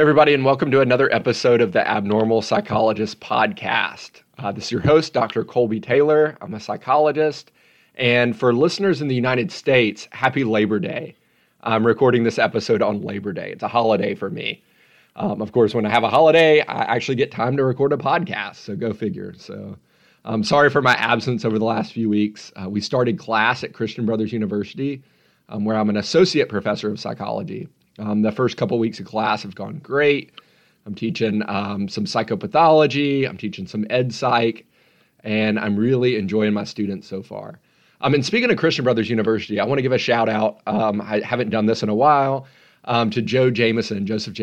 everybody, and welcome to another episode of the Abnormal Psychologist Podcast. This is your host, Dr. Colby Taylor. I'm a psychologist. And for listeners in the United States, happy Labor Day. I'm recording this episode on Labor Day. It's a holiday for me. Of course, when I have a holiday, I actually get time to record a podcast, so go figure. So I'm sorry for my absence over the last few weeks. We started class at Christian Brothers University, where I'm an associate professor of psychology. The first couple weeks of class have gone great. I'm teaching some psychopathology. I'm teaching some ed psych, and I'm really enjoying my students so far. And speaking of Christian Brothers University, I want to give a shout out. I haven't done this in a while, to Joseph Jameson,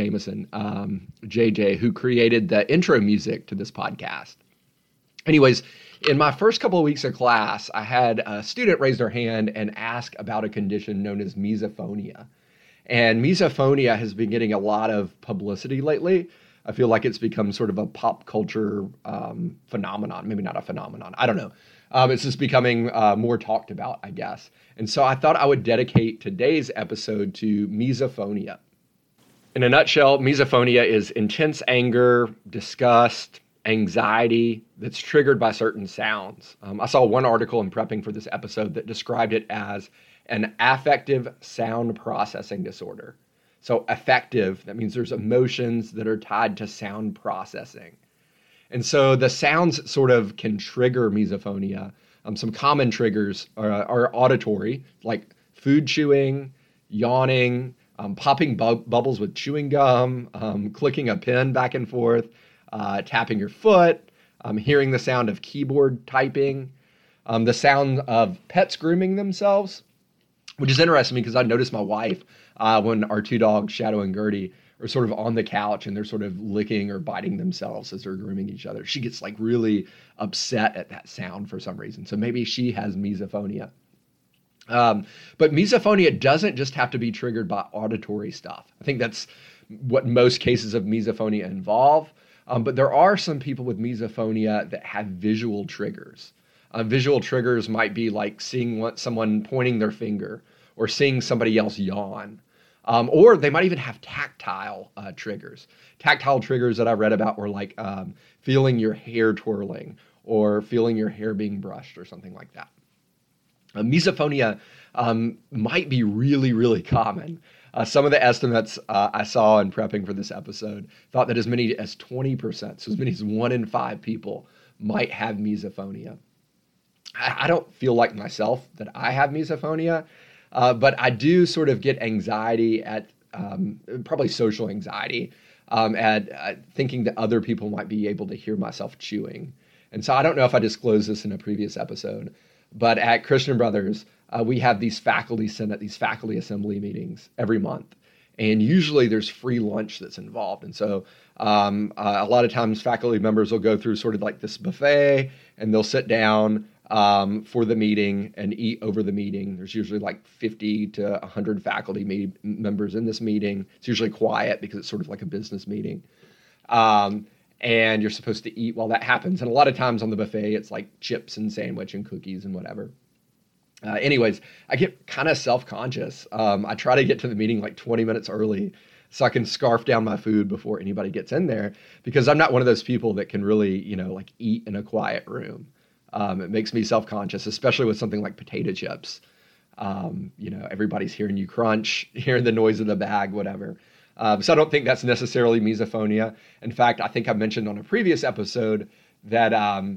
JJ, who created the intro music to this podcast. Anyways, in my first couple of weeks of class, I had a student raise their hand and ask about a condition known as misophonia. And misophonia has been getting a lot of publicity lately. I feel like it's become sort of a pop culture phenomenon, maybe not a phenomenon. I don't know. It's just becoming more talked about, I guess. And so I thought I would dedicate today's episode to misophonia. In a nutshell, misophonia is intense anger, disgust, anxiety that's triggered by certain sounds. I saw one article in prepping for this episode that described it as an affective sound processing disorder. So affective, that means there's emotions that are tied to sound processing. And so the sounds sort of can trigger misophonia. Some common triggers are auditory, like food chewing, yawning, popping bubbles with chewing gum, clicking a pen back and forth, tapping your foot, hearing the sound of keyboard typing, the sound of pets grooming themselves, which is interesting because I noticed my wife, when our two dogs, Shadow and Gertie, are sort of on the couch and they're sort of licking or biting themselves as they're grooming each other. She gets like really upset at that sound for some reason. So maybe she has misophonia. But misophonia doesn't just have to be triggered by auditory stuff. I think that's what most cases of misophonia involve. But there are some people with misophonia that have visual triggers. Visual triggers might be like seeing someone pointing their finger or seeing somebody else yawn. Or they might even have tactile triggers. Tactile triggers that I read about were like feeling your hair twirling or feeling your hair being brushed or something like that. Misophonia might be really, really common. Some of the estimates I saw in prepping for this episode thought that as many as 20%, so as many as 1 in 5 people might have misophonia. I don't feel like myself that I have misophonia, but I do sort of get anxiety at, probably social anxiety, at thinking that other people might be able to hear myself chewing. And so I don't know if I disclosed this in a previous episode, but at Christian Brothers, we have these faculty senate, these faculty assembly meetings every month. And usually there's free lunch that's involved. And so a lot of times faculty members will go through sort of like this buffet and they'll sit down for the meeting and eat over the meeting. There's usually like 50 to 100 faculty members in this meeting. It's usually quiet because it's sort of like a business meeting. And you're supposed to eat while that happens. And a lot of times on the buffet, it's like chips and sandwich and cookies and whatever. Anyways, I get kind of self-conscious. I try to get to the meeting like 20 minutes early so I can scarf down my food before anybody gets in there, because I'm not one of those people that can really, like eat in a quiet room. It makes me self-conscious, especially with something like potato chips. Everybody's hearing you crunch, hearing the noise of the bag, whatever. So I don't think that's necessarily misophonia. In fact, I think I mentioned on a previous episode that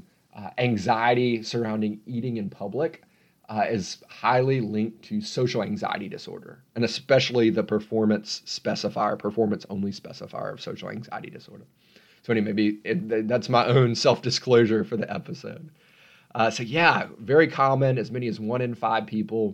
anxiety surrounding eating in public is highly linked to social anxiety disorder, and especially the performance only specifier of social anxiety disorder. So anyway, that's my own self-disclosure for the episode. So yeah, very common, as many as 1 in 5 people.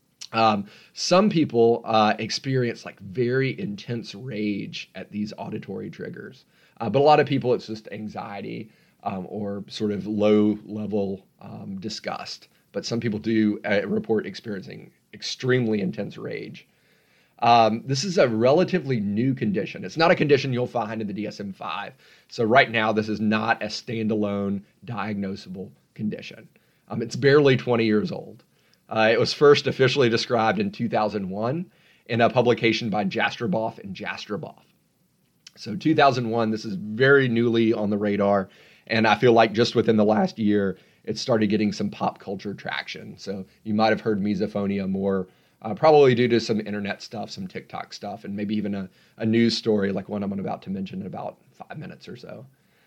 Some people experience like very intense rage at these auditory triggers. But a lot of people, it's just anxiety or sort of low-level disgust. But some people do report experiencing extremely intense rage. This is a relatively new condition. It's not a condition you'll find in the DSM-5. So right now, this is not a standalone diagnosable condition. It's barely 20 years old. It was first officially described in 2001 in a publication by Jastreboff and Jastreboff. So 2001, this is very newly on the radar. And I feel like just within the last year, it started getting some pop culture traction. So you might have heard misophonia more, probably due to some internet stuff, some TikTok stuff, and maybe even a news story like one I'm about to mention in about 5 minutes or so.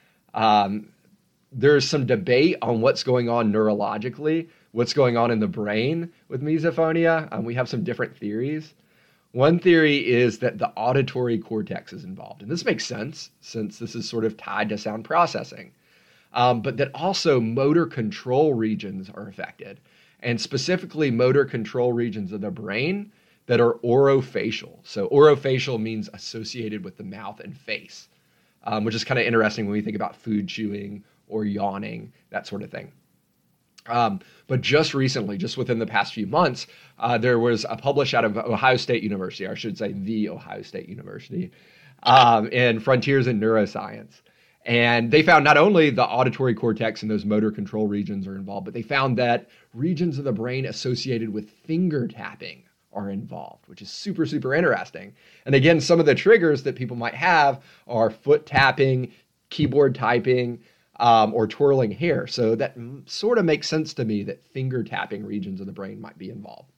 There's some debate on what's going on neurologically, what's going on in the brain with misophonia. We have some different theories. One theory is that the auditory cortex is involved. And this makes sense since this is sort of tied to sound processing. But that also motor control regions are affected, and specifically motor control regions of the brain that are orofacial. So orofacial means associated with the mouth and face, which is kind of interesting when we think about food chewing or yawning, that sort of thing. But just recently, just within the past few months, there was a published out of Ohio State University, or I should say the Ohio State University, in Frontiers in Neuroscience. And they found not only the auditory cortex and those motor control regions are involved, but they found that regions of the brain associated with finger tapping are involved, which is super, super interesting. And again, some of the triggers that people might have are foot tapping, keyboard typing, or twirling hair. So that sort of makes sense to me that finger tapping regions of the brain might be involved.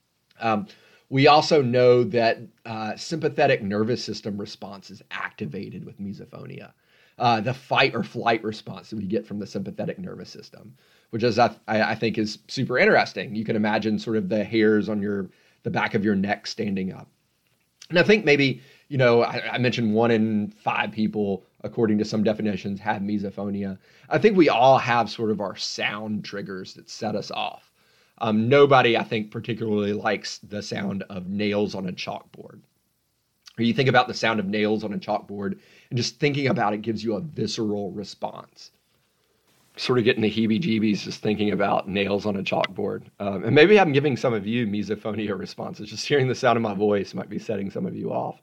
We also know that sympathetic nervous system response is activated with misophonia. The fight or flight response that we get from the sympathetic nervous system, which is I think is super interesting. You can imagine sort of the hairs on the back of your neck standing up. And I think maybe, I mentioned 1 in 5 people, according to some definitions, have misophonia. I think we all have sort of our sound triggers that set us off. Nobody, I think, particularly likes the sound of nails on a chalkboard. Or you think about the sound of nails on a chalkboard, and just thinking about it gives you a visceral response. Sort of getting the heebie-jeebies just thinking about nails on a chalkboard. And maybe I'm giving some of you misophonia responses. Just hearing the sound of my voice might be setting some of you off.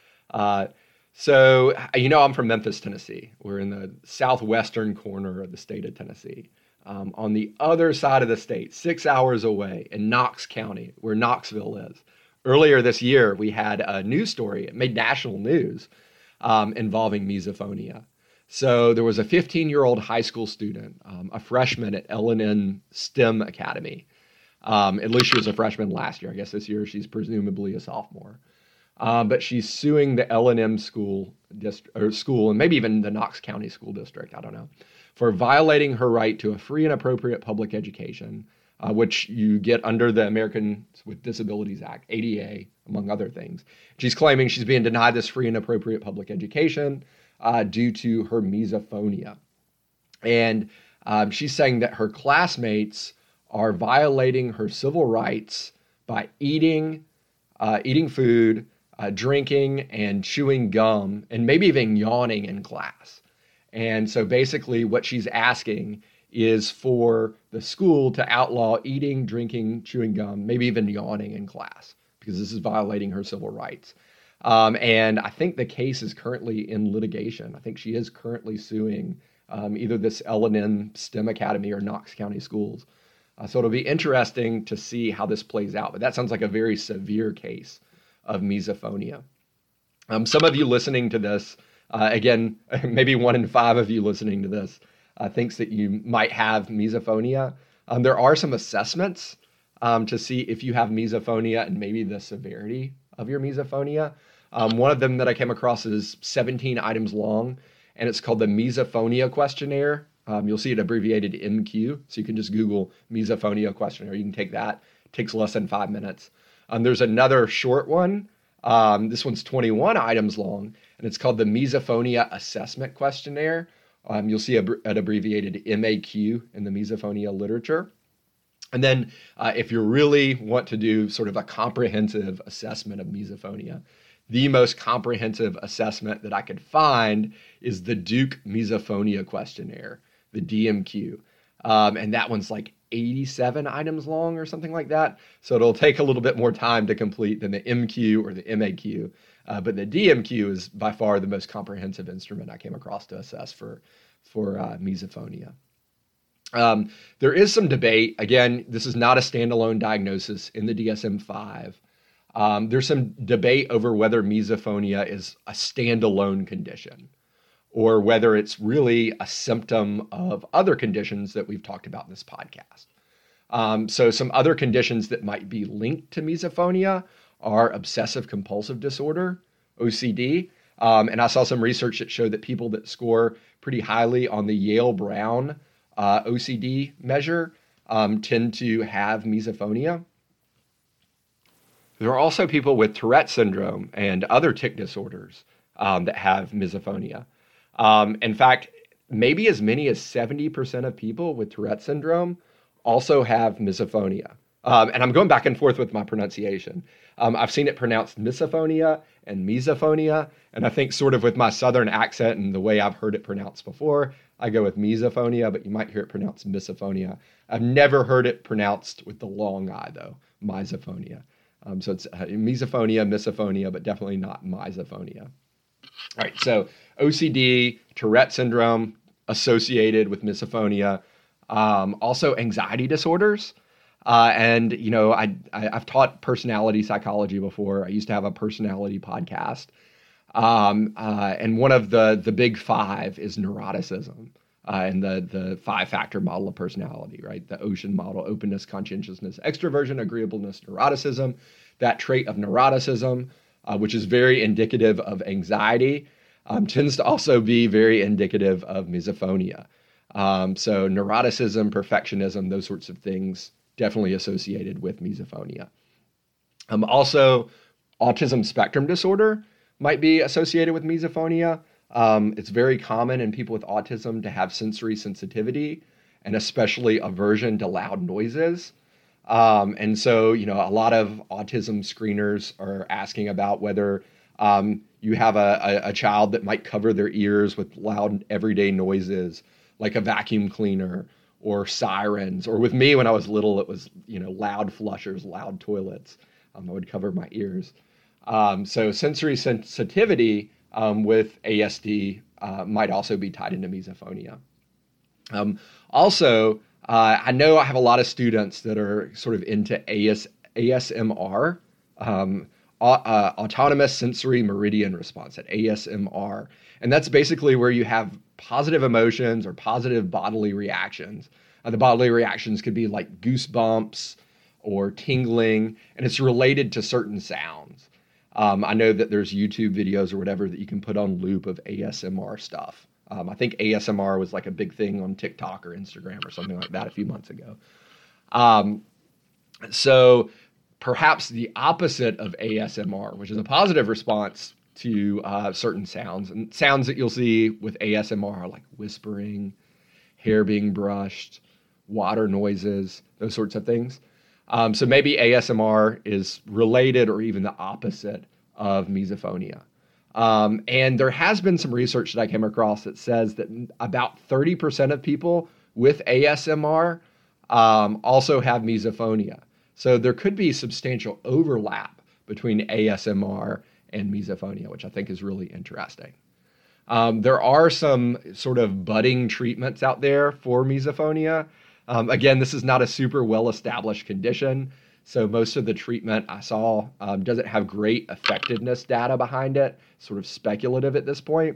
So, I'm from Memphis, Tennessee. We're in the southwestern corner of the state of Tennessee. On the other side of the state, 6 hours away in Knox County, where Knoxville is. Earlier this year, we had a news story. It made national news involving misophonia. So there was a 15-year-old high school student, a freshman at L&N STEM Academy. At least she was a freshman last year. I guess this year she's presumably a sophomore. But she's suing the L&M school and maybe even the Knox County School District, I don't know, for violating her right to a free and appropriate public education, which you get under the Americans with Disabilities Act, ADA, among other things. She's claiming she's being denied this free and appropriate public education due to her misophonia. And she's saying that her classmates are violating her civil rights by eating food, drinking, and chewing gum, and maybe even yawning in class. And so basically what she's asking is for the school to outlaw eating, drinking, chewing gum, maybe even yawning in class, because this is violating her civil rights. And I think the case is currently in litigation. I think she is currently suing either this L&N STEM Academy or Knox County Schools. So it'll be interesting to see how this plays out. But that sounds like a very severe case of misophonia. Some of you listening to this, again, maybe 1 in 5 of you listening to this, thinks that you might have misophonia. There are some assessments to see if you have misophonia and maybe the severity of your misophonia. One of them that I came across is 17 items long, and it's called the Misophonia Questionnaire. You'll see it abbreviated MQ, so you can just Google Misophonia Questionnaire. You can take that. It takes less than 5 minutes. There's another short one. This one's 21 items long, and it's called the Misophonia Assessment Questionnaire. You'll see it abbreviated MAQ in the misophonia literature. And then if you really want to do sort of a comprehensive assessment of misophonia, the most comprehensive assessment that I could find is the Duke Misophonia Questionnaire, the DMQ. And that one's like 87 items long or something like that. So it'll take a little bit more time to complete than the MQ or the MAQ. But the DMQ is by far the most comprehensive instrument I came across to assess for misophonia. There is some debate. Again, this is not a standalone diagnosis in the DSM-5. There's some debate over whether misophonia is a standalone condition or whether it's really a symptom of other conditions that we've talked about in this podcast. So some other conditions that might be linked to misophonia are obsessive compulsive disorder, OCD. And I saw some research that showed that people that score pretty highly on the Yale-Brown OCD measure tend to have misophonia. There are also people with Tourette syndrome and other tic disorders that have misophonia. In fact, maybe as many as 70% of people with Tourette syndrome also have misophonia. And I'm going back and forth with my pronunciation. I've seen it pronounced misophonia and misophonia, and I think sort of with my southern accent and the way I've heard it pronounced before, I go with misophonia, but you might hear it pronounced misophonia. I've never heard it pronounced with the long I, though, misophonia. So it's misophonia, misophonia, but definitely not misophonia. All right, so OCD, Tourette syndrome associated with misophonia, also anxiety disorders. And, you know, I've taught personality psychology before. I used to have a personality podcast. And one of the big five is neuroticism and the five-factor model of personality, right? The Ocean model: openness, conscientiousness, extroversion, agreeableness, neuroticism. That trait of neuroticism, which is very indicative of anxiety, tends to also be very indicative of misophonia. So neuroticism, perfectionism, those sorts of things definitely associated with misophonia. Also, autism spectrum disorder might be associated with misophonia. It's very common in people with autism to have sensory sensitivity and especially aversion to loud noises. And so, you know, a lot of autism screeners are asking about whether you have a child that might cover their ears with loud everyday noises like a vacuum cleaner or sirens, or with me when I was little, it was, you know, loud flushers, loud toilets. I would cover my ears. So sensory sensitivity with ASD might also be tied into misophonia. Also, I know I have a lot of students that are sort of into ASMR, autonomous sensory meridian response, at ASMR. And that's basically where you have positive emotions or positive bodily reactions. The bodily reactions could be like goosebumps or tingling, and it's related to certain sounds. I know that there's YouTube videos or whatever that you can put on loop of ASMR stuff. I think ASMR was like a big thing on TikTok or Instagram or something like that a few months ago. So perhaps the opposite of ASMR, which is a positive response to certain sounds. And sounds that you'll see with ASMR are like whispering, hair being brushed, water noises, those sorts of things. So maybe ASMR is related or even the opposite of misophonia. And there has been some research that I came across that says that about 30% of people with ASMR also have misophonia. So there could be substantial overlap between ASMR and misophonia, which I think is really interesting. There are some sort of budding treatments out there for misophonia. Again, this is not a super well-established condition, so most of the treatment I saw doesn't have great effectiveness data behind it, sort of speculative at this point.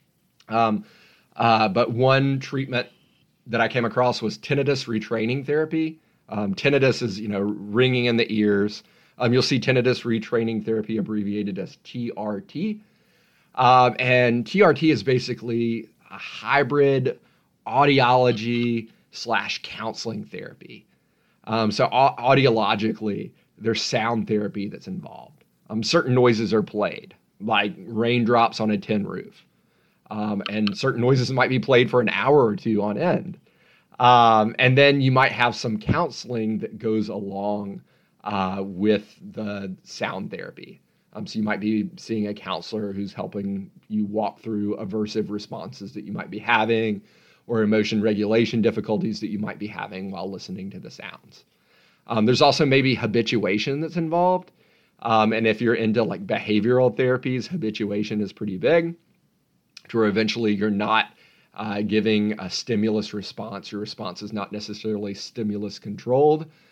But one treatment that I came across was tinnitus retraining therapy. Tinnitus is, you know, ringing in the ears. You'll see tinnitus retraining therapy abbreviated as TRT. And TRT is basically a hybrid audiology / counseling therapy. So audiologically, there's sound therapy that's involved. Certain noises are played, like raindrops on a tin roof. And certain noises might be played for an hour or two on end. And then you might have some counseling that goes along with the sound therapy. So you might be seeing a counselor who's helping you walk through aversive responses that you might be having, or emotion regulation difficulties that you might be having while listening to the sounds. There's also maybe habituation that's involved. And if you're into like behavioral therapies, habituation is pretty big, to where eventually you're not giving a stimulus response. Your response is not necessarily stimulus controlled,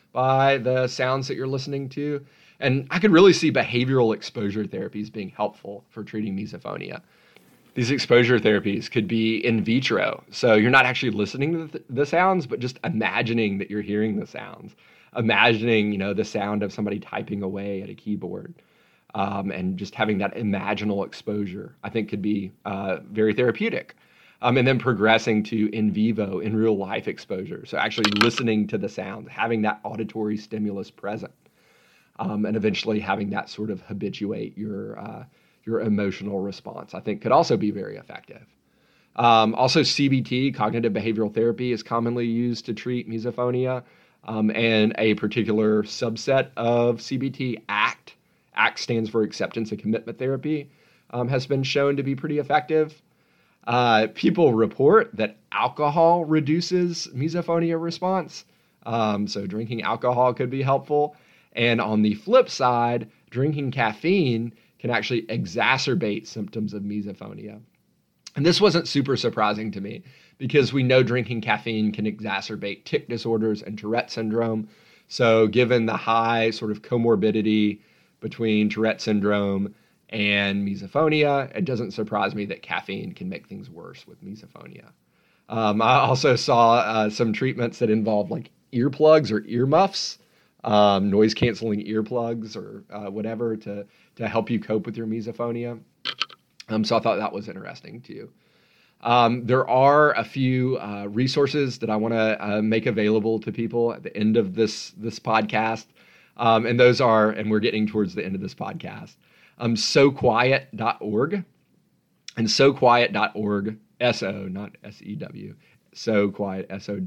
by the sounds that you're listening to. And I could really see behavioral exposure therapies being helpful for treating misophonia. These exposure therapies could be in vitro. So you're not actually listening to the sounds, but just imagining that you're hearing the sounds. Imagining, the sound of somebody typing away at a keyboard. And just having that imaginal exposure, I think could be very therapeutic. And then progressing to in vivo, in real life exposure. So actually listening to the sounds, having that auditory stimulus present. And eventually having that sort of habituate your emotional response, I think could also be very effective. Also, CBT, cognitive behavioral therapy, is commonly used to treat misophonia. And a particular subset of CBT, ACT stands for acceptance and commitment therapy, has been shown to be pretty effective. People report that alcohol reduces misophonia response. So drinking alcohol could be helpful. And on the flip side, drinking caffeine can actually exacerbate symptoms of misophonia. And this wasn't super surprising to me because we know drinking caffeine can exacerbate tic disorders and Tourette syndrome. So given the high sort of comorbidity between Tourette syndrome and misophonia, it doesn't surprise me that caffeine can make things worse with misophonia. I also saw some treatments that involve like earplugs or earmuffs, noise canceling earplugs or whatever to help you cope with your misophonia. So I thought that was interesting too. There are a few resources that I want to make available to people at the end of this podcast. And those are, and we're getting towards the end of this podcast, SoQuiet.org and SoQuiet.org, S-O, not S-E-W, SoQuiet,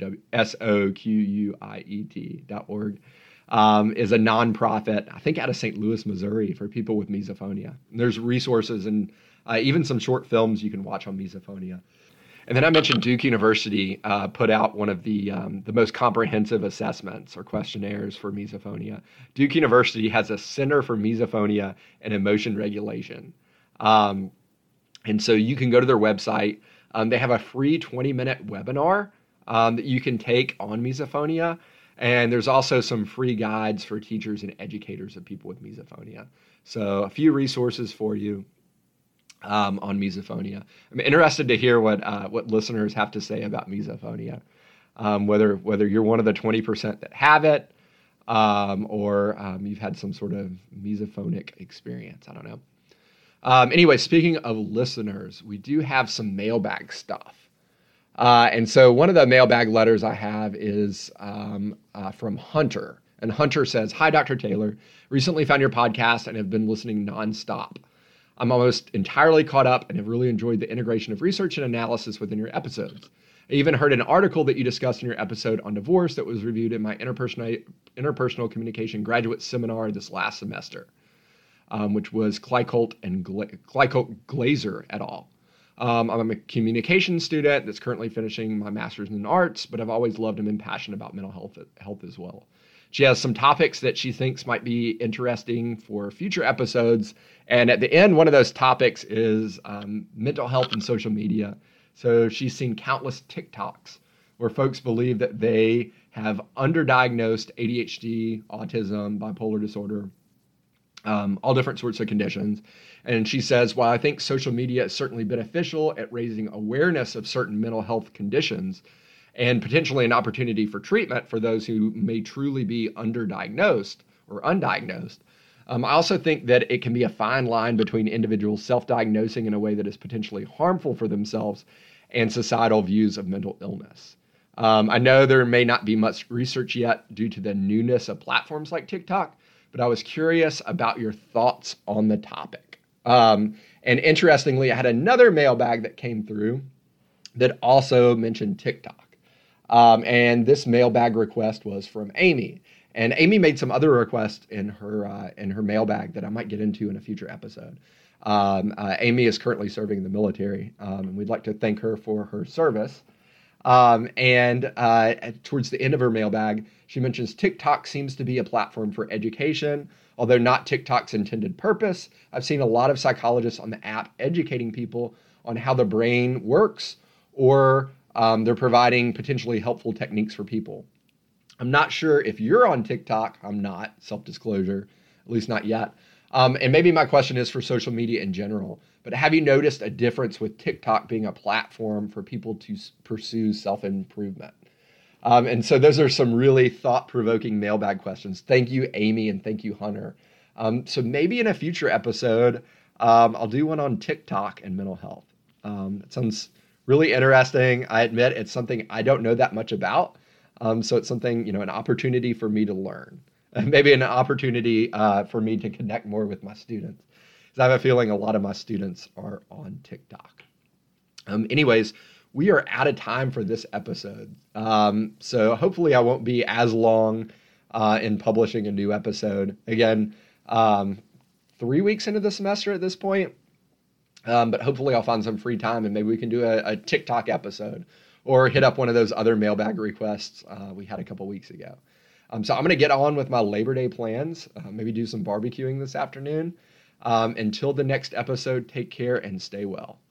SoQuiet.org, is a nonprofit, I think out of St. Louis, Missouri, for people with misophonia. And there's resources and even some short films you can watch on misophonia. And then I mentioned Duke University put out one of the most comprehensive assessments or questionnaires for misophonia. Duke University has a Center for Misophonia and Emotion Regulation. And so you can go to their website. They have a free 20-minute webinar that you can take on misophonia. And there's also some free guides for teachers and educators of people with misophonia. So a few resources for you on misophonia. I'm interested to hear what listeners have to say about misophonia, whether you're one of the 20% that have it, or you've had some sort of misophonic experience. I don't know. Anyway, speaking of listeners, we do have some mailbag stuff. And so one of the mailbag letters I have is from Hunter. And Hunter says, "Hi, Dr. Taylor. Recently found your podcast and have been listening nonstop. I'm almost entirely caught up and have really enjoyed the integration of research and analysis within your episodes. I even heard an article that you discussed in your episode on divorce that was reviewed in my interpersonal communication graduate seminar this last semester, which was Kleicolt and Glazer et al. I'm a communication student that's currently finishing my master's in arts, but I've always loved and been passionate about mental health as well. She has some topics that she thinks might be interesting for future episodes. And at the end, one of those topics is mental health and social media. So she's seen countless TikToks where folks believe that they have underdiagnosed ADHD, autism, bipolar disorder, all different sorts of conditions. And she says, while I think social media is certainly beneficial at raising awareness of certain mental health conditions and potentially an opportunity for treatment for those who may truly be underdiagnosed or undiagnosed, I also think that it can be a fine line between individuals self-diagnosing in a way that is potentially harmful for themselves and societal views of mental illness. I know there may not be much research yet due to the newness of platforms like TikTok, but I was curious about your thoughts on the topic. And interestingly, I had another mailbag that came through that also mentioned TikTok. And this mailbag request was from Amy. And Amy made some other requests in her mailbag that I might get into in a future episode. Amy is currently serving in the military, and we'd like to thank her for her service. And towards the end of her mailbag, she mentions TikTok seems to be a platform for education, although not TikTok's intended purpose. I've seen a lot of psychologists on the app educating people on how the brain works, or they're providing potentially helpful techniques for people. I'm not sure if you're on TikTok. I'm not, self-disclosure, at least not yet. And maybe my question is for social media in general, but have you noticed a difference with TikTok being a platform for people to pursue self-improvement? And so those are some really thought-provoking mailbag questions. Thank you, Amy, and thank you, Hunter. So maybe in a future episode, I'll do one on TikTok and mental health. It sounds really interesting. I admit it's something I don't know that much about. So it's something, an opportunity for me to learn. Maybe an opportunity for me to connect more with my students. Because I have a feeling a lot of my students are on TikTok. Anyways, we are out of time for this episode. So hopefully I won't be as long in publishing a new episode. Again, 3 weeks into the semester at this point. But hopefully I'll find some free time and maybe we can do a TikTok episode or hit up one of those other mailbag requests we had a couple weeks ago. So I'm going to get on with my Labor Day plans, maybe do some barbecuing this afternoon. Until the next episode, take care and stay well.